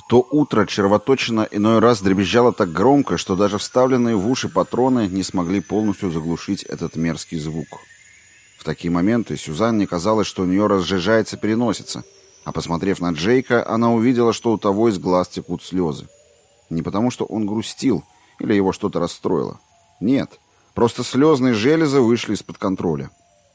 то утро червоточина иной раз дребезжала так громко, что даже вставленные в уши патроны не смогли полностью заглушить этот мерзкий звук. В такие моменты Сюзанне казалось, что у нее разжижается переносица, а посмотрев на Джейка, она увидела, что у того из глаз текут слезы. Не потому, что он грустил или его что-то расстроило. Нет, просто слезные железы вышли из-под контроля.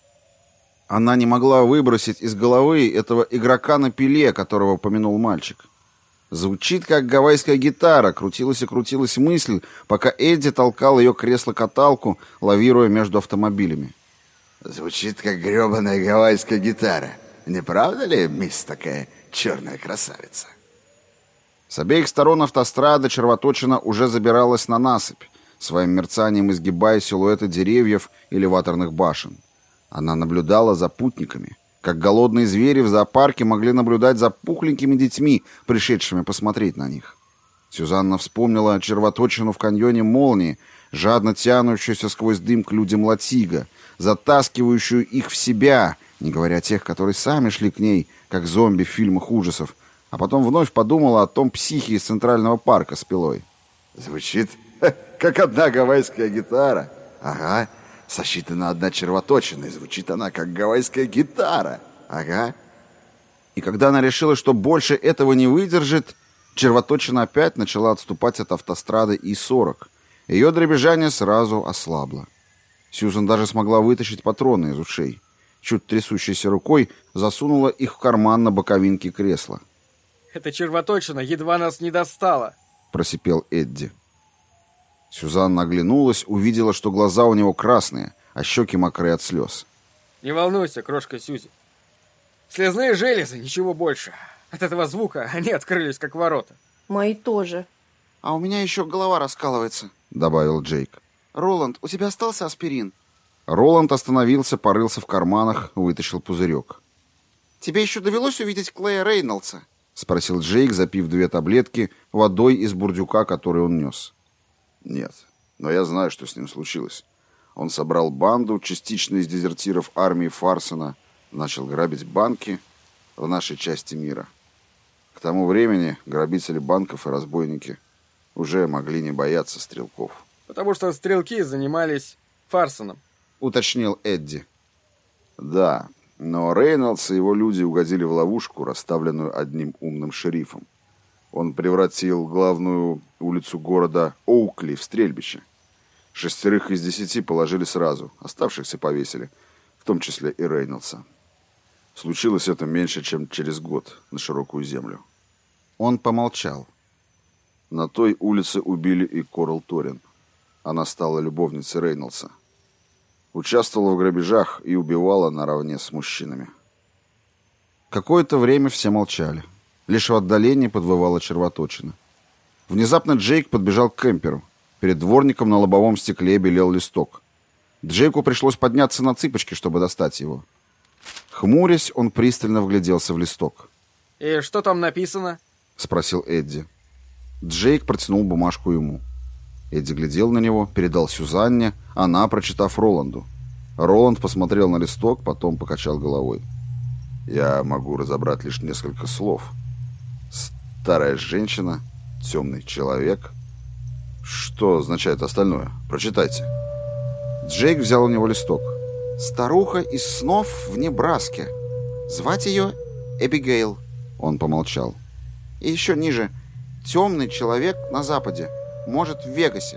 Она не могла выбросить из головы этого игрока на пиле, которого помянул мальчик. Звучит, как гавайская гитара, крутилась и крутилась мысль, пока Эдди толкал ее кресло-каталку, лавируя между автомобилями. Звучит, как гребаная гавайская гитара. Не правда ли, мисс такая черная красавица? С обеих сторон автострады червоточина уже забиралась на насыпь, своим мерцанием изгибая силуэты деревьев и элеваторных башен. Она наблюдала за путниками, как голодные звери в зоопарке могли наблюдать за пухленькими детьми, пришедшими посмотреть на них. Сюзанна вспомнила червоточину в каньоне Молнии, жадно тянущуюся сквозь дым к людям Латига, затаскивающую их в себя, не говоря о тех, которые сами шли к ней, как зомби в фильмах ужасов, а потом вновь подумала о том психе из Центрального парка с пилой. Звучит, как одна гавайская гитара. Ага. Сосчитана одна червоточина, и звучит она, как гавайская гитара. Ага. И когда она решила, что больше этого не выдержит, червоточина опять начала отступать от автострады И-40. Ее дребезжание сразу ослабло. Сьюзан даже смогла вытащить патроны из ушей. Чуть трясущейся рукой засунула их в карман на боковинке кресла. «Эта червоточина едва нас не достала», — просипел Эдди. Сюзанна оглянулась, увидела, что глаза у него красные, а щеки мокрые от слез. «Не волнуйся, крошка Сьюзи. Слезные железы, ничего больше. От этого звука они открылись, как ворота». «Мои тоже». «А у меня еще голова раскалывается», — добавил Джейк. «Роланд, у тебя остался аспирин?» Роланд остановился, порылся в карманах, вытащил пузырек. «Тебе еще довелось увидеть Клея Рейнольдса?» — спросил Джейк, запив 2 таблетки водой из бурдюка, который он нес. Нет, но я знаю, что с ним случилось. Он собрал банду, частично из дезертиров армии Фарсона, начал грабить банки в нашей части мира. К тому времени грабители банков и разбойники уже могли не бояться стрелков. «Потому что стрелки занимались Фарсоном», — уточнил Эдди. Да, но Рейнольдс и его люди угодили в ловушку, расставленную одним умным шерифом. Он превратил главную улицу города Оукли в стрельбище. 6 из 10 положили сразу, оставшихся повесили, в том числе и Рейнольдса. Случилось это меньше, чем через год на широкую землю. Он помолчал. На той улице убили и Корал Торин. Она стала любовницей Рейнольдса. Участвовала в грабежах и убивала наравне с мужчинами. Какое-то время все молчали. Лишь в отдалении подвывала червоточина. Внезапно Джейк подбежал к кемперу. Перед дворником на лобовом стекле белел листок. Джейку пришлось подняться на цыпочки, чтобы достать его. Хмурясь, он пристально вгляделся в листок. «И что там написано?» — спросил Эдди. Джейк протянул бумажку ему. Эдди глядел на него, передал Сюзанне, она, прочитав, Роланду. Роланд посмотрел на листок, потом покачал головой. «Я могу разобрать лишь несколько слов. Старая женщина, темный человек. Что означает остальное? Прочитайте». Джейк взял у него листок. «Старуха из снов в Небраске. Звать ее Эбигейл». Он помолчал. «И еще ниже. Темный человек на западе. Может, в Вегасе».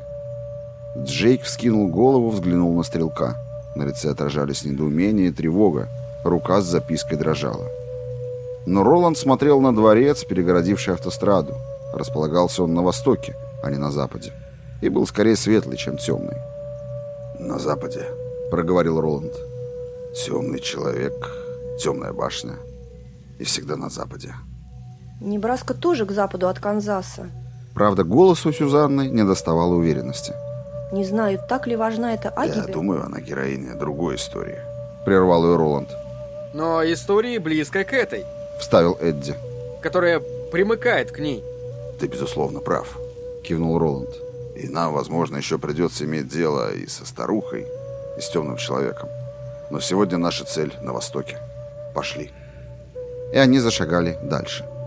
Джейк вскинул голову, взглянул на стрелка. На лице отражались недоумение и тревога. Рука с запиской дрожала. Но Роланд смотрел на дворец, перегородивший автостраду. Располагался он на востоке, а не на западе. И был скорее светлый, чем темный. «На западе», — проговорил Роланд. «Темный человек, темная башня. И всегда на западе». Небраска тоже к западу от Канзаса. Правда, голос у Сюзанны не доставало уверенности. Не знаю, так ли важна эта Агибе. «Я думаю, она героиня другой истории», — прервал ее Роланд. «Но история близкая к этой», — вставил Эдди. «которая примыкает к ней». «Ты, безусловно, прав», — кивнул Роланд. «И нам, возможно, еще придется иметь дело и со старухой, и с темным человеком. Но сегодня наша цель на востоке. Пошли». И они зашагали дальше.